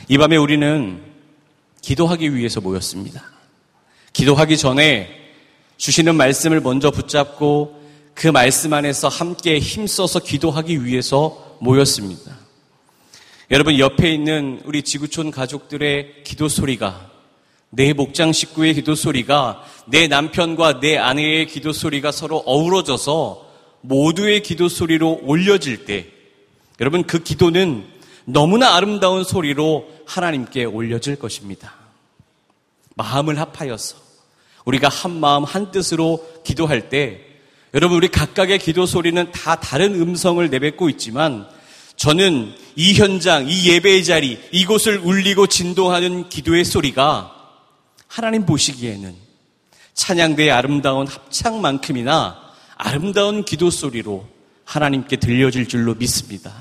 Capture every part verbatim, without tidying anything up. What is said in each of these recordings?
이 밤에 우리는 기도하기 위해서 모였습니다. 기도하기 전에 주시는 말씀을 먼저 붙잡고 그 말씀 안에서 함께 힘써서 기도하기 위해서 모였습니다. 여러분, 옆에 있는 우리 지구촌 가족들의 기도 소리가, 내 목장 식구의 기도 소리가, 내 남편과 내 아내의 기도 소리가 서로 어우러져서 모두의 기도 소리로 올려질 때, 여러분, 그 기도는 너무나 아름다운 소리로 하나님께 올려질 것입니다. 마음을 합하여서 우리가 한 마음 한 뜻으로 기도할 때, 여러분, 우리 각각의 기도 소리는 다 다른 음성을 내뱉고 있지만, 저는 이 현장, 이 예배의 자리, 이곳을 울리고 진동하는 기도의 소리가 하나님 보시기에는 찬양대의 아름다운 합창만큼이나 아름다운 기도 소리로 하나님께 들려질 줄로 믿습니다.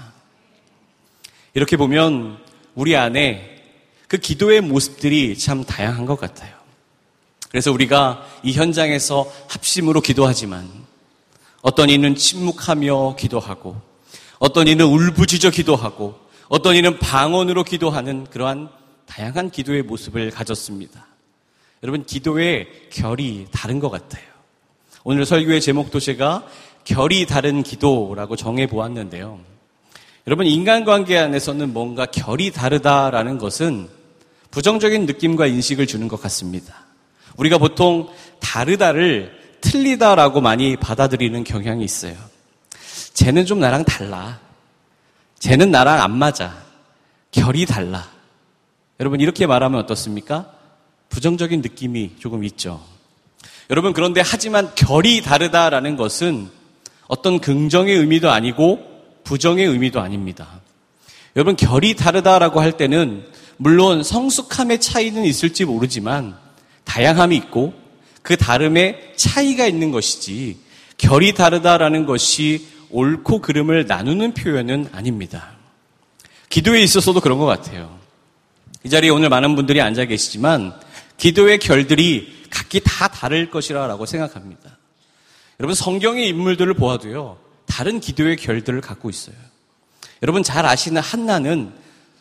이렇게 보면 우리 안에 그 기도의 모습들이 참 다양한 것 같아요. 그래서 우리가 이 현장에서 합심으로 기도하지만 어떤 이는 침묵하며 기도하고, 어떤 이는 울부짖어 기도하고, 어떤 이는 방언으로 기도하는 그러한 다양한 기도의 모습을 가졌습니다. 여러분, 기도의 결이 다른 것 같아요. 오늘 설교의 제목도 제가 결이 다른 기도라고 정해보았는데요. 여러분, 인간관계 안에서는 뭔가 결이 다르다라는 것은 부정적인 느낌과 인식을 주는 것 같습니다. 우리가 보통 다르다를 틀리다라고 많이 받아들이는 경향이 있어요. 쟤는 좀 나랑 달라. 쟤는 나랑 안 맞아. 결이 달라. 여러분, 이렇게 말하면 어떻습니까? 부정적인 느낌이 조금 있죠. 여러분, 그런데 하지만 결이 다르다라는 것은 어떤 긍정의 의미도 아니고 부정의 의미도 아닙니다. 여러분, 결이 다르다라고 할 때는 물론 성숙함의 차이는 있을지 모르지만 다양함이 있고 그 다름에 차이가 있는 것이지, 결이 다르다라는 것이 옳고 그름을 나누는 표현은 아닙니다. 기도에 있어서도 그런 것 같아요. 이 자리에 오늘 많은 분들이 앉아 계시지만 기도의 결들이 각기 다 다를 것이라고 생각합니다. 여러분, 성경의 인물들을 보아도요, 다른 기도의 결들을 갖고 있어요. 여러분, 잘 아시는 한나는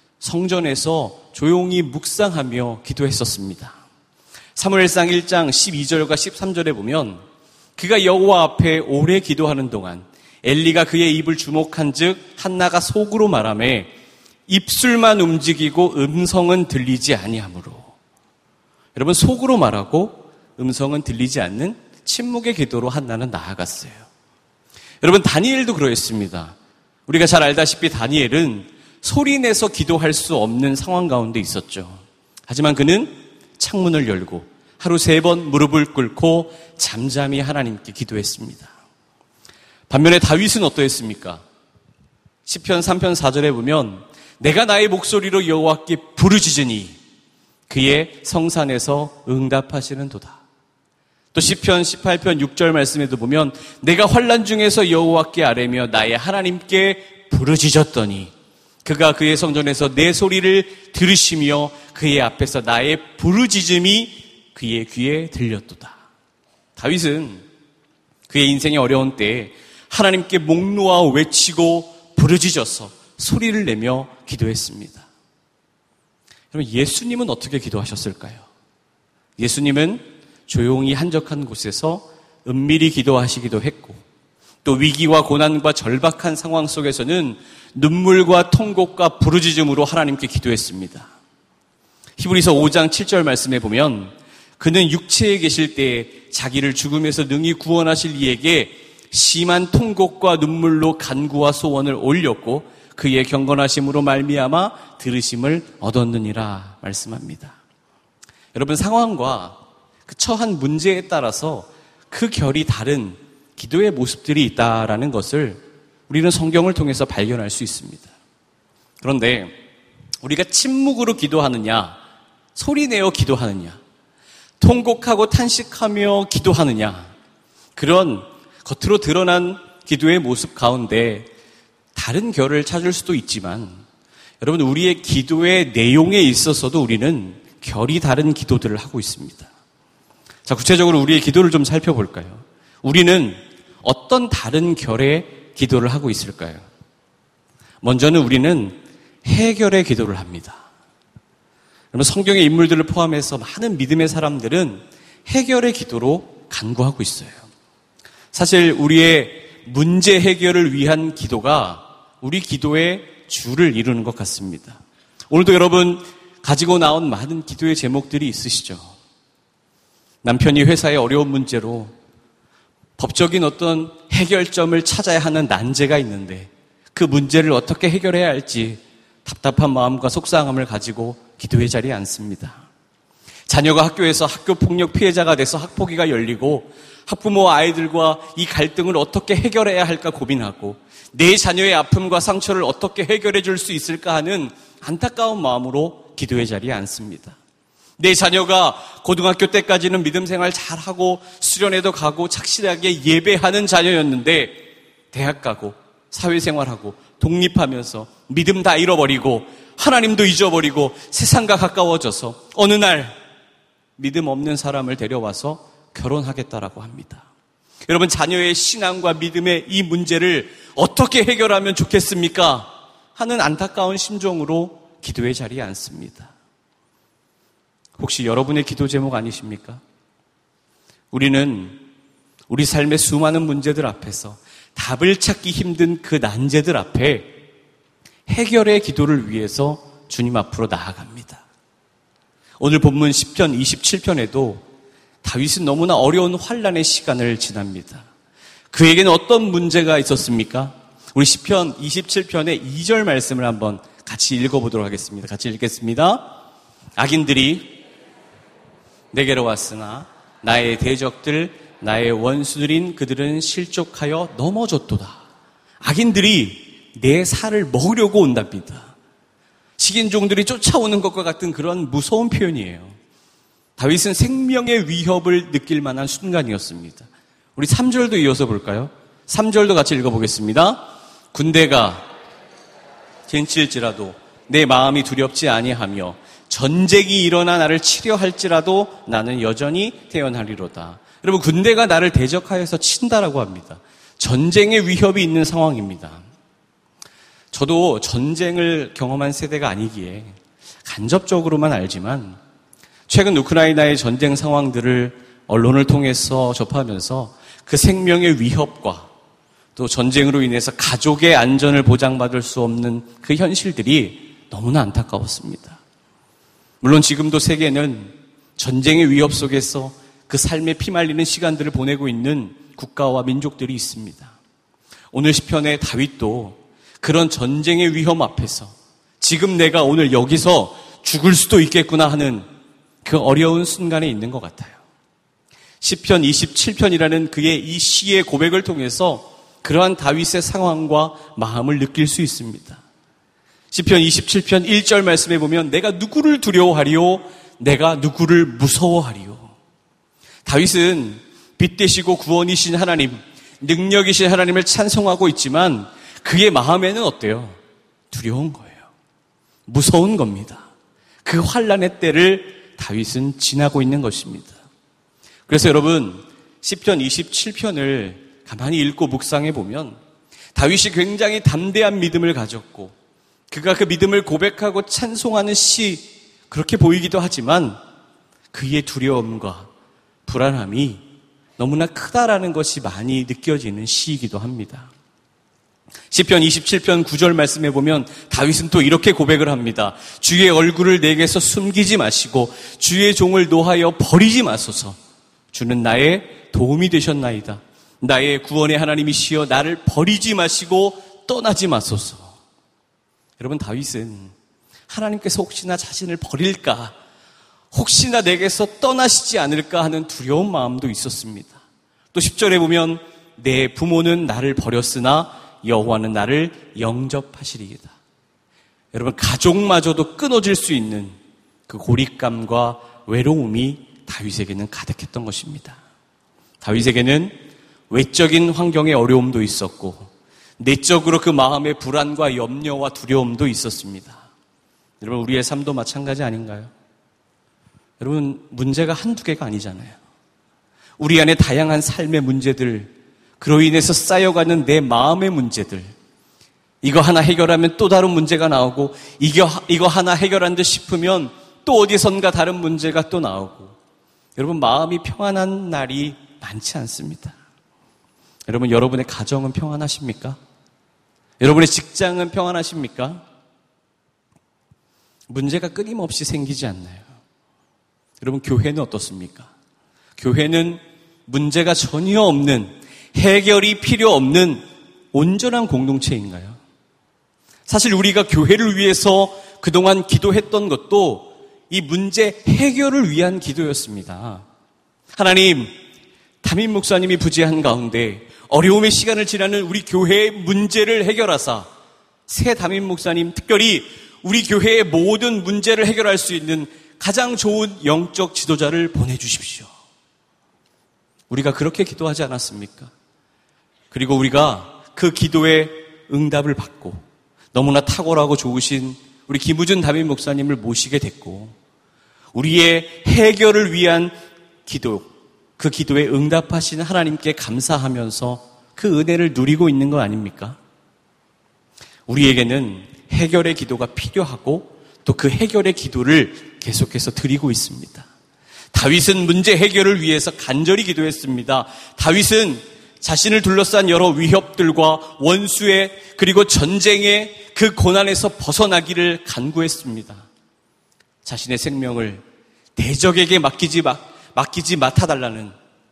성전에서 조용히 묵상하며 기도했었습니다. 사무엘상 일 장 십이 절과 십삼 절에 보면 그가 여호와 앞에 오래 기도하는 동안 엘리가 그의 입을 주목한 즉 한나가 속으로 말하매 입술만 움직이고 음성은 들리지 아니하므로. 여러분, 속으로 말하고 음성은 들리지 않는 침묵의 기도로 한나는 나아갔어요. 여러분, 다니엘도 그러했습니다. 우리가 잘 알다시피 다니엘은 소리내서 기도할 수 없는 상황 가운데 있었죠. 하지만 그는 창문을 열고 하루 세 번 무릎을 꿇고 잠잠히 하나님께 기도했습니다. 반면에 다윗은 어떠했습니까? 시편 삼 편 사 절에 보면 내가 나의 목소리로 여호와께 부르짖으니 그의 성산에서 응답하시는도다. 또 시편 십팔 편 육 절 말씀에도 보면 내가 환난 중에서 여호와께 아뢰며 나의 하나님께 부르짖었더니 그가 그의 성전에서 내 소리를 들으시며 그의 앞에서 나의 부르짖음이 그의 귀에 들렸도다. 다윗은 그의 인생의 어려운 때에 하나님께 목 놓아 외치고 부르짖어서 소리를 내며 기도했습니다. 여러분, 예수님은 어떻게 기도하셨을까요? 예수님은 조용히 한적한 곳에서 은밀히 기도하시기도 했고, 또 위기와 고난과 절박한 상황 속에서는 눈물과 통곡과 부르짖음으로 하나님께 기도했습니다. 히브리서 오 장 칠 절 말씀에 보면 그는 육체에 계실 때에 자기를 죽음에서 능히 구원하실 이에게 심한 통곡과 눈물로 간구와 소원을 올렸고 그의 경건하심으로 말미암아 들으심을 얻었느니라 말씀합니다. 여러분, 상황과 그 처한 문제에 따라서 그 결이 다른 기도의 모습들이 있다라는 것을 우리는 성경을 통해서 발견할 수 있습니다. 그런데 우리가 침묵으로 기도하느냐, 소리내어 기도하느냐, 통곡하고 탄식하며 기도하느냐, 그런 겉으로 드러난 기도의 모습 가운데 다른 결을 찾을 수도 있지만, 여러분, 우리의 기도의 내용에 있어서도 우리는 결이 다른 기도들을 하고 있습니다. 자, 구체적으로 우리의 기도를 좀 살펴볼까요? 우리는 어떤 다른 결의 기도를 하고 있을까요? 먼저는 우리는 해결의 기도를 합니다. 여러분, 성경의 인물들을 포함해서 많은 믿음의 사람들은 해결의 기도로 간구하고 있어요. 사실 우리의 문제 해결을 위한 기도가 우리 기도의 주를 이루는 것 같습니다. 오늘도 여러분 가지고 나온 많은 기도의 제목들이 있으시죠? 남편이 회사의 어려운 문제로 법적인 어떤 해결점을 찾아야 하는 난제가 있는데 그 문제를 어떻게 해결해야 할지 답답한 마음과 속상함을 가지고 기도의 자리에 앉습니다. 자녀가 학교에서 학교폭력 피해자가 돼서 학폭위가 열리고 학부모 아이들과 이 갈등을 어떻게 해결해야 할까 고민하고 내 자녀의 아픔과 상처를 어떻게 해결해 줄 수 있을까 하는 안타까운 마음으로 기도의 자리에 앉습니다. 내 자녀가 고등학교 때까지는 믿음 생활 잘하고 수련회도 가고 착실하게 예배하는 자녀였는데 대학 가고 사회생활하고 독립하면서 믿음 다 잃어버리고 하나님도 잊어버리고 세상과 가까워져서 어느 날 믿음 없는 사람을 데려와서 결혼하겠다라고 합니다. 여러분, 자녀의 신앙과 믿음의 이 문제를 어떻게 해결하면 좋겠습니까? 하는 안타까운 심정으로 기도의 자리에 앉습니다. 혹시 여러분의 기도 제목 아니십니까? 우리는 우리 삶의 수많은 문제들 앞에서 답을 찾기 힘든 그 난제들 앞에 해결의 기도를 위해서 주님 앞으로 나아갑니다. 오늘 본문 시편 이십칠 편에도 다윗은 너무나 어려운 환난의 시간을 지납니다. 그에게는 어떤 문제가 있었습니까? 우리 시편 이십칠 편의 이 절 말씀을 한번 같이 읽어보도록 하겠습니다. 같이 읽겠습니다. 악인들이 내게로 왔으나 나의 대적들, 나의 원수들인 그들은 실족하여 넘어졌도다. 악인들이 내 살을 먹으려고 온답니다. 식인종들이 쫓아오는 것과 같은 그런 무서운 표현이에요. 다윗은 생명의 위협을 느낄 만한 순간이었습니다. 우리 삼 절도 이어서 볼까요? 삼 절도 같이 읽어보겠습니다. 군대가 젠칠지라도 내 마음이 두렵지 아니하며 전쟁이 일어나 나를 치려 할지라도 나는 여전히 태어나리로다. 여러분, 군대가 나를 대적하여서 친다라고 합니다. 전쟁의 위협이 있는 상황입니다. 저도 전쟁을 경험한 세대가 아니기에 간접적으로만 알지만 최근 우크라이나의 전쟁 상황들을 언론을 통해서 접하면서 그 생명의 위협과 또 전쟁으로 인해서 가족의 안전을 보장받을 수 없는 그 현실들이 너무나 안타까웠습니다. 물론 지금도 세계는 전쟁의 위협 속에서 그 삶에 피말리는 시간들을 보내고 있는 국가와 민족들이 있습니다. 오늘 시편의 다윗도 그런 전쟁의 위험 앞에서 지금 내가 오늘 여기서 죽을 수도 있겠구나 하는 그 어려운 순간에 있는 것 같아요. 시편 이십칠 편이라는 그의 이 시의 고백을 통해서 그러한 다윗의 상황과 마음을 느낄 수 있습니다. 시편 이십칠 편 일 절 말씀에 보면 내가 누구를 두려워하리요? 내가 누구를 무서워하리요? 다윗은 빛 되시고 구원이신 하나님, 능력이신 하나님을 찬송하고 있지만 그의 마음에는 어때요? 두려운 거예요. 무서운 겁니다. 그 환난의 때를 다윗은 지나고 있는 것입니다. 그래서 여러분, 시편 이십칠 편을 가만히 읽고 묵상해 보면 다윗이 굉장히 담대한 믿음을 가졌고 그가 그 믿음을 고백하고 찬송하는 시 그렇게 보이기도 하지만 그의 두려움과 불안함이 너무나 크다라는 것이 많이 느껴지는 시이기도 합니다. 시편 이십칠 편 구 절 말씀해 보면 다윗은 또 이렇게 고백을 합니다. 주의 얼굴을 내게서 숨기지 마시고 주의 종을 노하여 버리지 마소서. 주는 나의 도움이 되셨나이다. 나의 구원의 하나님이시여 나를 버리지 마시고 떠나지 마소서. 여러분, 다윗은 하나님께서 혹시나 자신을 버릴까, 혹시나 내게서 떠나시지 않을까 하는 두려운 마음도 있었습니다. 또 십 절에 보면 내 부모는 나를 버렸으나 여호와는 나를 영접하시리이다. 여러분, 가족마저도 끊어질 수 있는 그 고립감과 외로움이 다윗에게는 가득했던 것입니다. 다윗에게는 외적인 환경의 어려움도 있었고 내적으로 그 마음의 불안과 염려와 두려움도 있었습니다. 여러분, 우리의 삶도 마찬가지 아닌가요? 여러분, 문제가 한두 개가 아니잖아요. 우리 안에 다양한 삶의 문제들, 그로 인해서 쌓여가는 내 마음의 문제들, 이거 하나 해결하면 또 다른 문제가 나오고 이거, 이거 하나 해결한 듯 싶으면 또 어디선가 다른 문제가 또 나오고, 여러분 마음이 평안한 날이 많지 않습니다. 여러분, 여러분의 가정은 평안하십니까? 여러분의 직장은 평안하십니까? 문제가 끊임없이 생기지 않나요? 여러분, 교회는 어떻습니까? 교회는 문제가 전혀 없는, 해결이 필요 없는 온전한 공동체인가요? 사실 우리가 교회를 위해서 그동안 기도했던 것도 이 문제 해결을 위한 기도였습니다. 하나님, 담임 목사님이 부재한 가운데 어려움의 시간을 지나는 우리 교회의 문제를 해결하사 새 담임 목사님, 특별히 우리 교회의 모든 문제를 해결할 수 있는 가장 좋은 영적 지도자를 보내주십시오. 우리가 그렇게 기도하지 않았습니까? 그리고 우리가 그 기도에 응답을 받고 너무나 탁월하고 좋으신 우리 김우준 담임 목사님을 모시게 됐고, 우리의 해결을 위한 기도, 그 기도에 응답하시는 하나님께 감사하면서 그 은혜를 누리고 있는 거 아닙니까? 우리에게는 해결의 기도가 필요하고 또 그 해결의 기도를 계속해서 드리고 있습니다. 다윗은 문제 해결을 위해서 간절히 기도했습니다. 다윗은 자신을 둘러싼 여러 위협들과 원수의 그리고 전쟁의 그 고난에서 벗어나기를 간구했습니다. 자신의 생명을 대적에게 맡기지, 마, 맡기지 맡아달라는,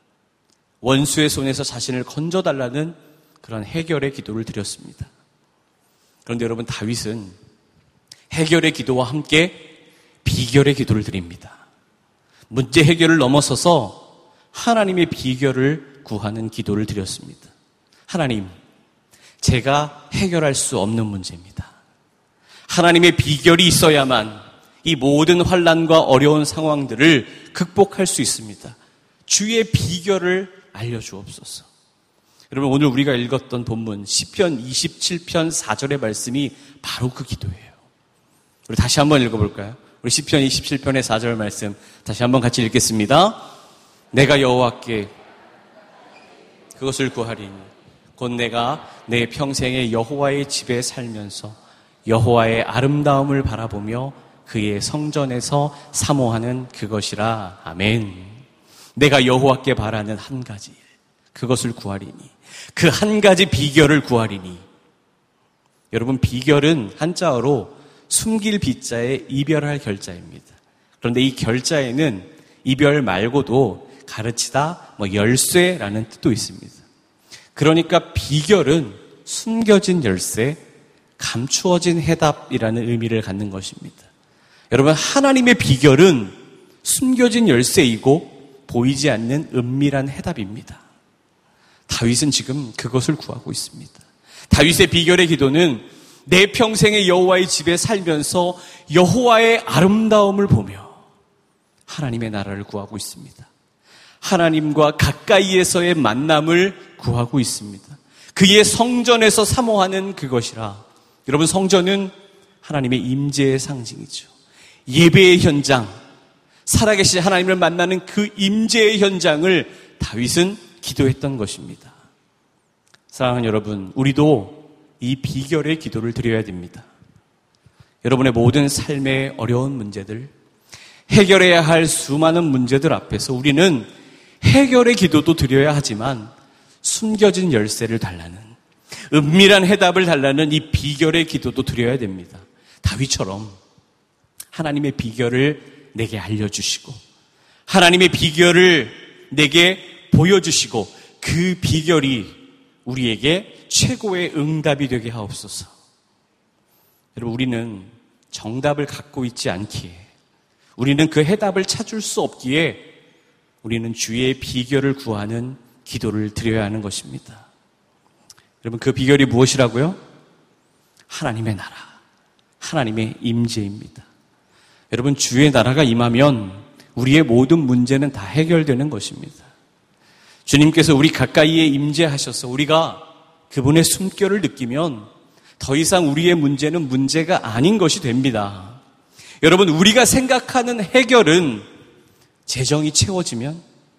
원수의 손에서 자신을 건져달라는 그런 해결의 기도를 드렸습니다. 그런데 여러분, 다윗은 해결의 기도와 함께 비결의 기도를 드립니다. 문제 해결을 넘어서서 하나님의 비결을 구하는 기도를 드렸습니다. 하나님, 제가 해결할 수 없는 문제입니다. 하나님의 비결이 있어야만 이 모든 환난과 어려운 상황들을 극복할 수 있습니다. 주의 비결을 알려주옵소서. 여러분, 오늘 우리가 읽었던 본문 시편 이십칠 편 사 절의 말씀이 바로 그 기도예요. 우리 다시 한번 읽어볼까요? 우리 시편 이십칠 편의 사 절 말씀 다시 한번 같이 읽겠습니다. 내가 여호와께 그것을 구하리니 곧 내가 내 평생에 여호와의 집에 살면서 여호와의 아름다움을 바라보며 그의 성전에서 사모하는 그것이라. 아멘. 내가 여호와께 바라는 한 가지, 그것을 구하리니, 그 한 가지 비결을 구하리니. 여러분, 비결은 한자어로 숨길 비자에 이별할 결자입니다. 그런데 이 결자에는 이별 말고도 가르치다, 뭐 열쇠라는 뜻도 있습니다. 그러니까 비결은 숨겨진 열쇠, 감추어진 해답이라는 의미를 갖는 것입니다. 여러분, 하나님의 비결은 숨겨진 열쇠이고 보이지 않는 은밀한 해답입니다. 다윗은 지금 그것을 구하고 있습니다. 다윗의 비결의 기도는 내 평생의 여호와의 집에 살면서 여호와의 아름다움을 보며 하나님의 나라를 구하고 있습니다. 하나님과 가까이에서의 만남을 구하고 있습니다. 그의 성전에서 사모하는 그것이라. 여러분, 성전은 하나님의 임재의 상징이죠. 예배의 현장, 살아계신 하나님을 만나는 그 임재의 현장을 다윗은 기도했던 것입니다. 사랑하는 여러분, 우리도 이 비결의 기도를 드려야 됩니다. 여러분의 모든 삶의 어려운 문제들, 해결해야 할 수많은 문제들 앞에서 우리는 해결의 기도도 드려야 하지만 숨겨진 열쇠를 달라는, 은밀한 해답을 달라는 이 비결의 기도도 드려야 됩니다. 다윗처럼 하나님의 비결을 내게 알려주시고 하나님의 비결을 내게 보여주시고 그 비결이 우리에게 최고의 응답이 되게 하옵소서. 여러분, 우리는 정답을 갖고 있지 않기에, 우리는 그 해답을 찾을 수 없기에 우리는 주의 비결을 구하는 기도를 드려야 하는 것입니다. 여러분, 그 비결이 무엇이라고요? 하나님의 나라, 하나님의 임재입니다. 여러분, 주의 나라가 임하면 우리의 모든 문제는 다 해결되는 것입니다. 주님께서 우리 가까이에 임재하셔서 우리가 그분의 숨결을 느끼면 더 이상 우리의 문제는 문제가 아닌 것이 됩니다. 여러분, 우리가 생각하는 해결은 재정이 채워지면,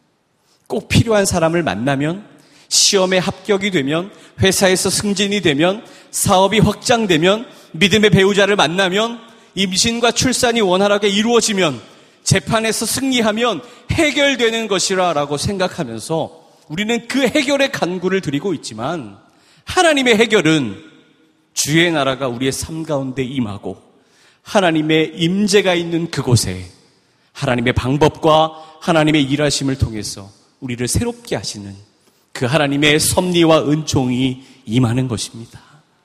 꼭 필요한 사람을 만나면, 시험에 합격이 되면, 회사에서 승진이 되면, 사업이 확장되면, 믿음의 배우자를 만나면, 임신과 출산이 원활하게 이루어지면, 재판에서 승리하면 해결되는 것이라고 생각하면서 우리는 그 해결의 간구를 드리고 있지만, 하나님의 해결은 주의 나라가 우리의 삶 가운데 임하고 하나님의 임재가 있는 그곳에 하나님의 방법과 하나님의 일하심을 통해서 우리를 새롭게 하시는 그 하나님의 섭리와 은총이 임하는 것입니다.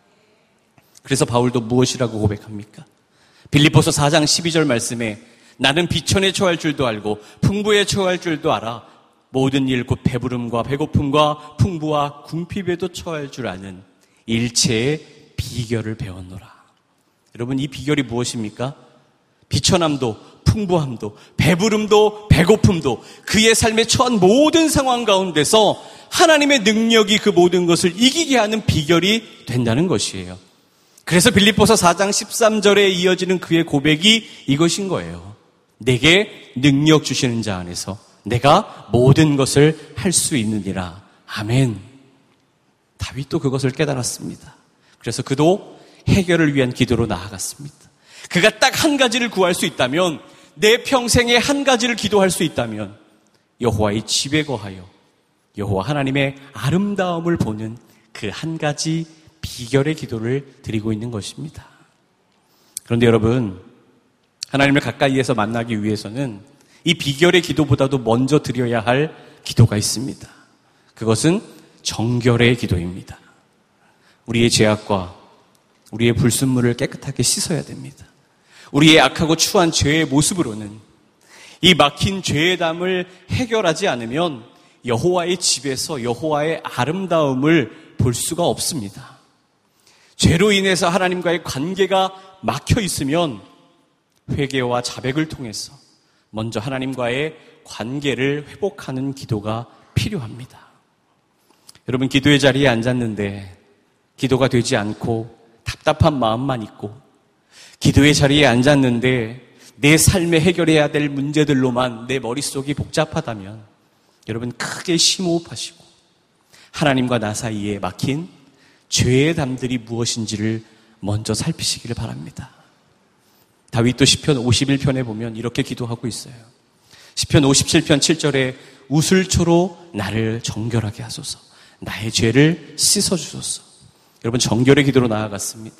그래서 바울도 무엇이라고 고백합니까? 빌립보서 사 장 십이 절 말씀에 나는 비천에 처할 줄도 알고 풍부에 처할 줄도 알아 모든 일 곧 배부름과 배고픔과 풍부와 궁핍에도 처할 줄 아는 일체의 비결을 배웠노라. 여러분, 이 비결이 무엇입니까? 비천함도 풍부함도 배부름도 배고픔도 그의 삶에 처한 모든 상황 가운데서 하나님의 능력이 그 모든 것을 이기게 하는 비결이 된다는 것이에요. 그래서 빌립보서 사 장 십삼 절에 이어지는 그의 고백이 이것인 거예요. 내게 능력 주시는 자 안에서 내가 모든 것을 할 수 있느니라. 아멘. 다윗도 그것을 깨달았습니다. 그래서 그도 해결을 위한 기도로 나아갔습니다. 그가 딱 한 가지를 구할 수 있다면, 내 평생에 한 가지를 기도할 수 있다면 여호와의 집에 거하여 여호와 하나님의 아름다움을 보는 그 한 가지 비결의 기도를 드리고 있는 것입니다. 그런데 여러분, 하나님을 가까이에서 만나기 위해서는 이 비결의 기도보다도 먼저 드려야 할 기도가 있습니다. 그것은 정결의 기도입니다. 우리의 죄악과 우리의 불순물을 깨끗하게 씻어야 됩니다. 우리의 악하고 추한 죄의 모습으로는 이 막힌 죄의 담을 해결하지 않으면 여호와의 집에서 여호와의 아름다움을 볼 수가 없습니다. 죄로 인해서 하나님과의 관계가 막혀 있으면 회개와 자백을 통해서 먼저 하나님과의 관계를 회복하는 기도가 필요합니다. 여러분, 기도의 자리에 앉았는데 기도가 되지 않고 답답한 마음만 있고, 기도의 자리에 앉았는데 내 삶에 해결해야 될 문제들로만 내 머릿속이 복잡하다면 여러분, 크게 심호흡하시고 하나님과 나 사이에 막힌 죄의 담들이 무엇인지를 먼저 살피시기를 바랍니다. 다윗도 시편 오십일 편에 보면 이렇게 기도하고 있어요. 시편 오십칠 편 칠 절에 우슬초로 나를 정결하게 하소서, 나의 죄를 씻어주소서. 여러분, 정결의 기도로 나아갔습니다.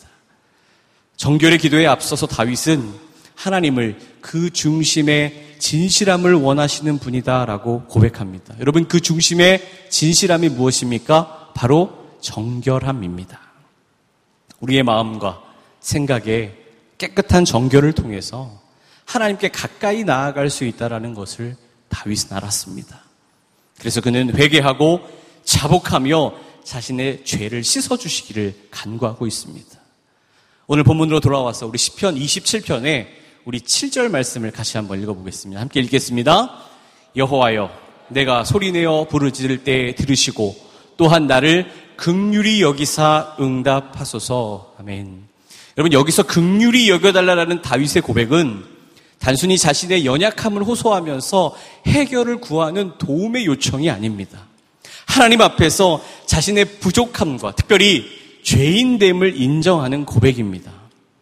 정결의 기도에 앞서서 다윗은 하나님을 그 중심의 진실함을 원하시는 분이다라고 고백합니다. 여러분, 그 중심의 진실함이 무엇입니까? 바로 정결함입니다. 우리의 마음과 생각에 깨끗한 정결을 통해서 하나님께 가까이 나아갈 수 있다는 것을 다윗은 알았습니다. 그래서 그는 회개하고 자복하며 자신의 죄를 씻어주시기를 간구하고 있습니다. 오늘 본문으로 돌아와서 우리 시편 이십칠 편에 우리 칠 절 말씀을 같이 한번 읽어보겠습니다. 함께 읽겠습니다. 여호와여, 내가 소리내어 부르짖을 때 들으시고 또한 나를 긍휼히 여기사 응답하소서. 아멘. 여러분, 여기서 긍휼히 여겨달라는 다윗의 고백은 단순히 자신의 연약함을 호소하면서 해결을 구하는 도움의 요청이 아닙니다. 하나님 앞에서 자신의 부족함과 특별히 죄인됨을 인정하는 고백입니다.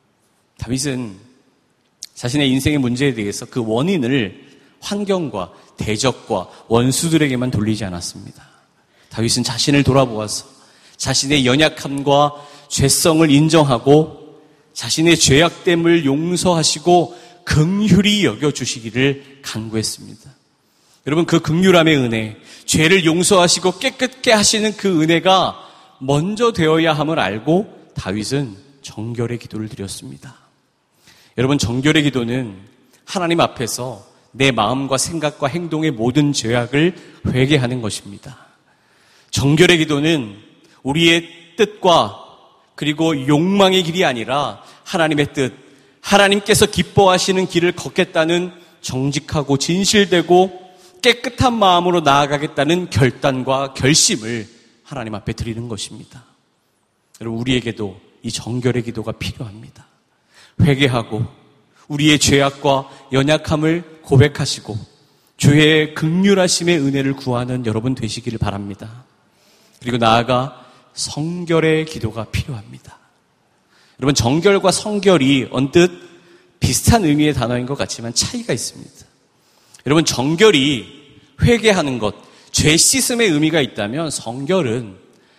다윗은 자신의 인생의 문제에 대해서 그 원인을 환경과 대적과 원수들에게만 돌리지 않았습니다. 다윗은 자신을 돌아보아서 자신의 연약함과 죄성을 인정하고 자신의 죄악됨을 용서하시고 긍휼히 여겨주시기를 간구했습니다. 여러분, 그 긍휼함의 은혜, 죄를 용서하시고 깨끗게 하시는 그 은혜가 먼저 되어야 함을 알고 다윗은 정결의 기도를 드렸습니다. 여러분, 정결의 기도는 하나님 앞에서 내 마음과 생각과 행동의 모든 죄악을 회개하는 것입니다. 정결의 기도는 우리의 뜻과 그리고 욕망의 길이 아니라 하나님의 뜻, 하나님께서 기뻐하시는 길을 걷겠다는 정직하고 진실되고 깨끗한 마음으로 나아가겠다는 결단과 결심을 하나님 앞에 드리는 것입니다. 여러분, 우리에게도 이 정결의 기도가 필요합니다. 회개하고 우리의 죄악과 연약함을 고백하시고 주의 긍휼하심의 은혜를 구하는 여러분 되시기를 바랍니다. 그리고 나아가 성결의 기도가 필요합니다. 여러분, 정결과 성결이 언뜻 비슷한 의미의 단어인 것 같지만 차이가 있습니다. 여러분, 정결이 회개하는 것, 죄 씻음의 의미가 있다면 성결은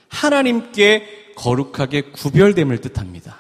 하나님께 거룩하게 구별됨을 뜻합니다.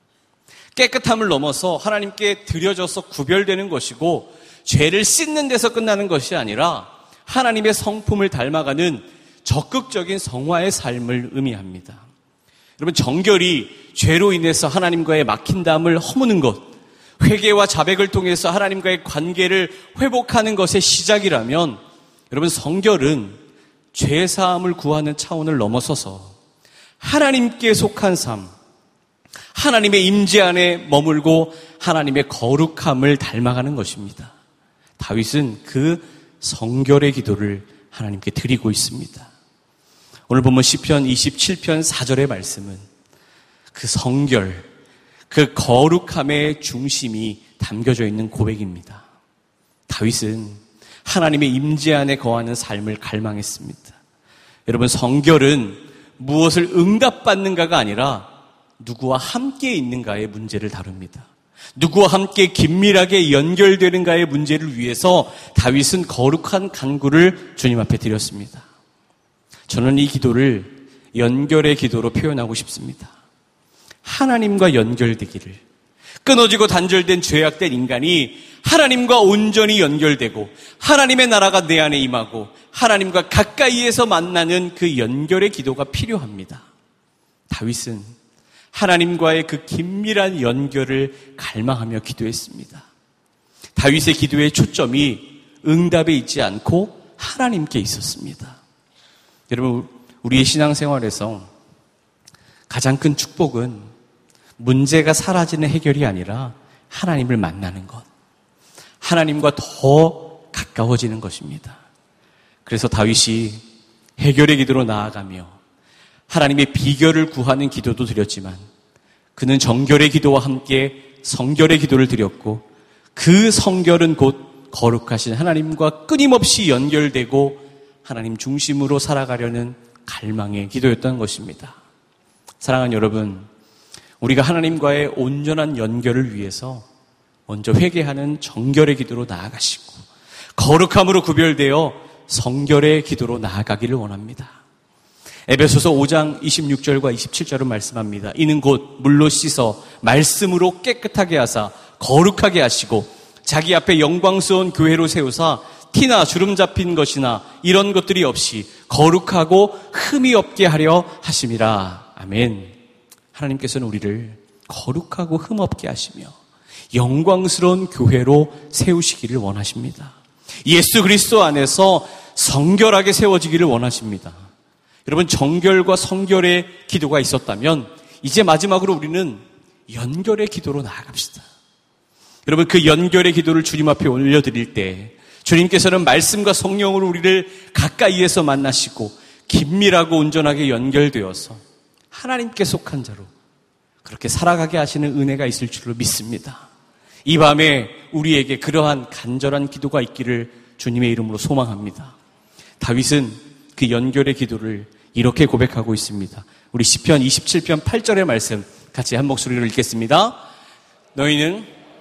깨끗함을 넘어서 하나님께 드려져서 구별되는 것이고 죄를 씻는 데서 끝나는 것이 아니라 하나님의 성품을 닮아가는 적극적인 성화의 삶을 의미합니다. 여러분, 정결이 죄로 인해서 하나님과의 막힌담을 허무는 것, 회개와 자백을 통해서 하나님과의 관계를 회복하는 것의 시작이라면 여러분, 성결은 죄사함을 구하는 차원을 넘어서서 하나님께 속한 삶, 하나님의 임재 안에 머물고 하나님의 거룩함을 닮아가는 것입니다. 다윗은 그 성결의 기도를 하나님께 드리고 있습니다. 오늘 본문 시편 이십칠 편 사 절의 말씀은 그 성결, 그 거룩함의 중심이 담겨져 있는 고백입니다. 다윗은 하나님의 임재 안에 거하는 삶을 갈망했습니다. 여러분, 성결은 무엇을 응답받는가가 아니라 누구와 함께 있는가의 문제를 다룹니다. 누구와 함께 긴밀하게 연결되는가의 문제를 위해서 다윗은 거룩한 간구를 주님 앞에 드렸습니다. 저는 이 기도를 연결의 기도로 표현하고 싶습니다. 하나님과 연결되기를, 끊어지고 단절된 죄악된 인간이 하나님과 온전히 연결되고 하나님의 나라가 내 안에 임하고 하나님과 가까이에서 만나는 그 연결의 기도가 필요합니다. 다윗은 하나님과의 그 긴밀한 연결을 갈망하며 기도했습니다. 다윗의 기도의 초점이 응답에 있지 않고 하나님께 있었습니다. 여러분, 우리의 신앙생활에서 가장 큰 축복은 문제가 사라지는 해결이 아니라 하나님을 만나는 것, 하나님과 더 가까워지는 것입니다. 그래서 다윗이 해결의 기도로 나아가며 하나님의 비결을 구하는 기도도 드렸지만 그는 정결의 기도와 함께 성결의 기도를 드렸고 그 성결은 곧 거룩하신 하나님과 끊임없이 연결되고 하나님 중심으로 살아가려는 갈망의 기도였던 것입니다. 사랑하는 여러분, 우리가 하나님과의 온전한 연결을 위해서 먼저 회개하는 정결의 기도로 나아가시고 거룩함으로 구별되어 성결의 기도로 나아가기를 원합니다. 에베소서 오 장 이십육 절과 이십칠 절은 말씀합니다. 이는 곧 물로 씻어 말씀으로 깨끗하게 하사 거룩하게 하시고 자기 앞에 영광스러운 교회로 세우사 티나 주름 잡힌 것이나 이런 것들이 없이 거룩하고 흠이 없게 하려 하심이라. 아멘. 하나님께서는 우리를 거룩하고 흠 없게 하시며 영광스러운 교회로 세우시기를 원하십니다. 예수 그리스도 안에서 성결하게 세워지기를 원하십니다. 여러분, 정결과 성결의 기도가 있었다면 이제 마지막으로 우리는 연결의 기도로 나아갑시다. 여러분, 그 연결의 기도를 주님 앞에 올려드릴 때 주님께서는 말씀과 성령으로 우리를 가까이에서 만나시고 긴밀하고 온전하게 연결되어서 하나님께 속한 자로 그렇게 살아가게 하시는 은혜가 있을 줄로 믿습니다. 이 밤에 우리에게 그러한 간절한 기도가 있기를 주님의 이름으로 소망합니다. 다윗은 그 연결의 기도를 이렇게 고백하고 있습니다. 우리 시편 이십칠 편 팔 절의 말씀 같이 한 목소리로 읽겠습니다. 너희는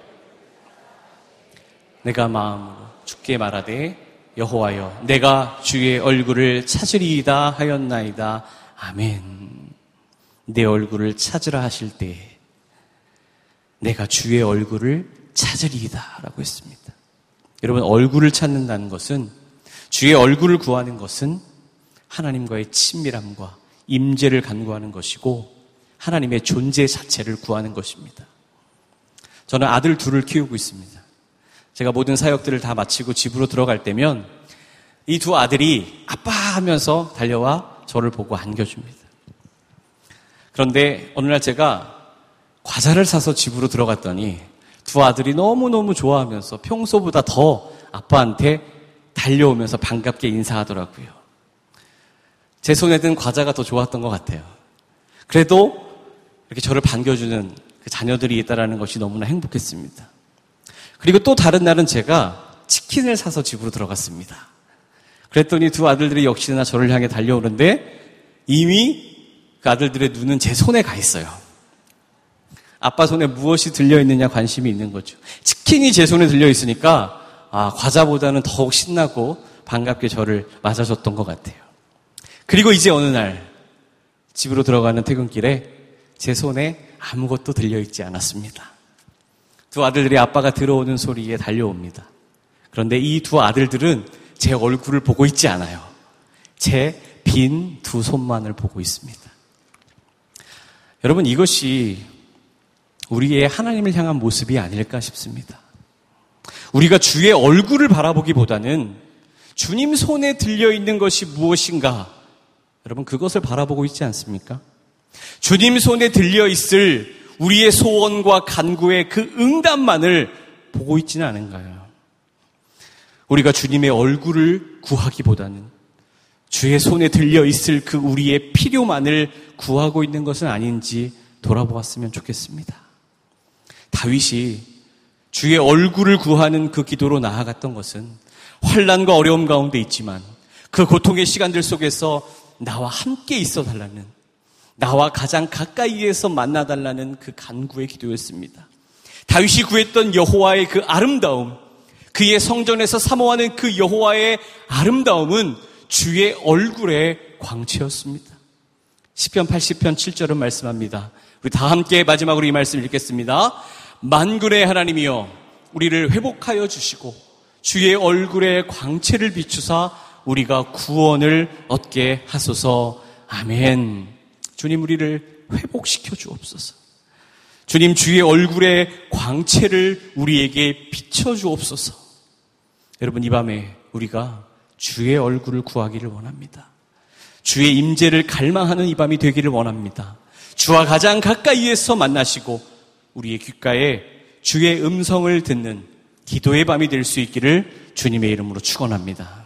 내가 마음으로 주께 말하되 여호와여 내가 주의 얼굴을 찾으리이다 하였나이다. 아멘. 내 얼굴을 찾으라 하실 때 내가 주의 얼굴을 찾으리이다 라고 했습니다. 여러분, 얼굴을 찾는다는 것은, 주의 얼굴을 구하는 것은 하나님과의 친밀함과 임재를 간구하는 것이고 하나님의 존재 자체를 구하는 것입니다. 저는 아들 둘을 키우고 있습니다. 제가 모든 사역들을 다 마치고 집으로 들어갈 때면 이 두 아들이 아빠 하면서 달려와 저를 보고 안겨줍니다. 그런데 어느 날 제가 과자를 사서 집으로 들어갔더니 두 아들이 너무너무 좋아하면서 평소보다 더 아빠한테 달려오면서 반갑게 인사하더라고요. 제 손에 든 과자가 더 좋았던 것 같아요. 그래도 이렇게 저를 반겨주는 그 자녀들이 있다는 것이 너무나 행복했습니다. 그리고 또 다른 날은 제가 치킨을 사서 집으로 들어갔습니다. 그랬더니 두 아들들이 역시나 저를 향해 달려오는데 이미 그 아들들의 눈은 제 손에 가 있어요. 아빠 손에 무엇이 들려있느냐 관심이 있는 거죠. 치킨이 제 손에 들려있으니까 아, 과자보다는 더욱 신나고 반갑게 저를 맞아줬던 것 같아요. 그리고 이제 어느 날 집으로 들어가는 퇴근길에 제 손에 아무것도 들려있지 않았습니다. 두 아들들이 아빠가 들어오는 소리에 달려옵니다. 그런데 이 두 아들들은 제 얼굴을 보고 있지 않아요. 제 빈 두 손만을 보고 있습니다. 여러분, 이것이 우리의 하나님을 향한 모습이 아닐까 싶습니다. 우리가 주의 얼굴을 바라보기보다는 주님 손에 들려있는 것이 무엇인가, 여러분 그것을 바라보고 있지 않습니까? 주님 손에 들려있을 우리의 소원과 간구의 그 응답만을 보고 있지는 않은가요? 우리가 주님의 얼굴을 구하기보다는 주의 손에 들려있을 그 우리의 필요만을 구하고 있는 것은 아닌지 돌아보았으면 좋겠습니다. 다윗이 주의 얼굴을 구하는 그 기도로 나아갔던 것은 환난과 어려움 가운데 있지만 그 고통의 시간들 속에서 나와 함께 있어달라는, 나와 가장 가까이에서 만나달라는 그 간구의 기도였습니다. 다윗이 구했던 여호와의 그 아름다움, 그의 성전에서 사모하는 그 여호와의 아름다움은 주의 얼굴의 광채였습니다. 시편 팔십 편 칠 절은 말씀합니다. 우리 다 함께 마지막으로 이 말씀을 읽겠습니다. 만군의 하나님이여 우리를 회복하여 주시고 주의 얼굴의 광채를 비추사 우리가 구원을 얻게 하소서. 아멘. 주님, 우리를 회복시켜 주옵소서. 주님, 주의 얼굴의 광채를 우리에게 비춰 주옵소서. 여러분, 이 밤에 우리가 주의 얼굴을 구하기를 원합니다. 주의 임재를 갈망하는 이 밤이 되기를 원합니다. 주와 가장 가까이에서 만나시고 우리의 귓가에 주의 음성을 듣는 기도의 밤이 될 수 있기를 주님의 이름으로 축원합니다.